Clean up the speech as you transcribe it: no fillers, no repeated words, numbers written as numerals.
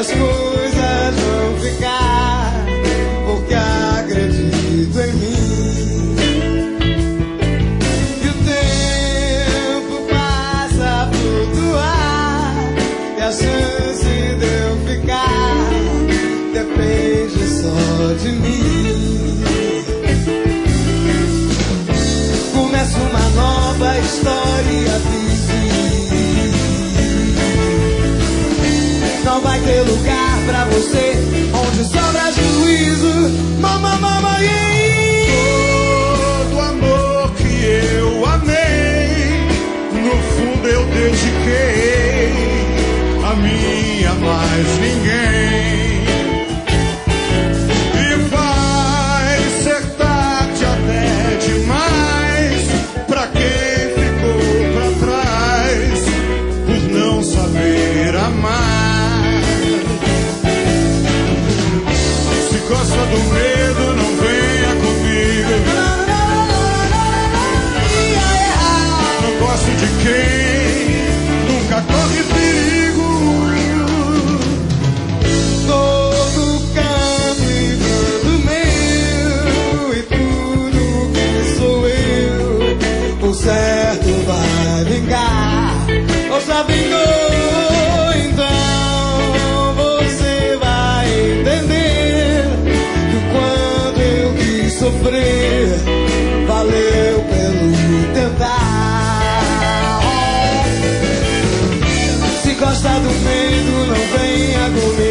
as coisas vão ficar, porque acredito em mim. E o tempo passa a flutuar, e a chance de eu ficar depende só de mim. Começa uma nova história, não vai ter lugar pra você onde sobra juízo. Mama, mama, todo amor que eu amei, no fundo eu dediquei a mim, a mais ninguém. E vai ser tarde até demais pra quem ficou pra trás por não saber amar. Gosta do medo, não venha comigo. Não gosto de quem nunca corre perigo. todo caminho meu, e tudo que sou eu, por certo vai vingar. Ou já vingou, então você vai entender. Sofrer valeu pelo tentar. Se gosta do medo, não venha comigo.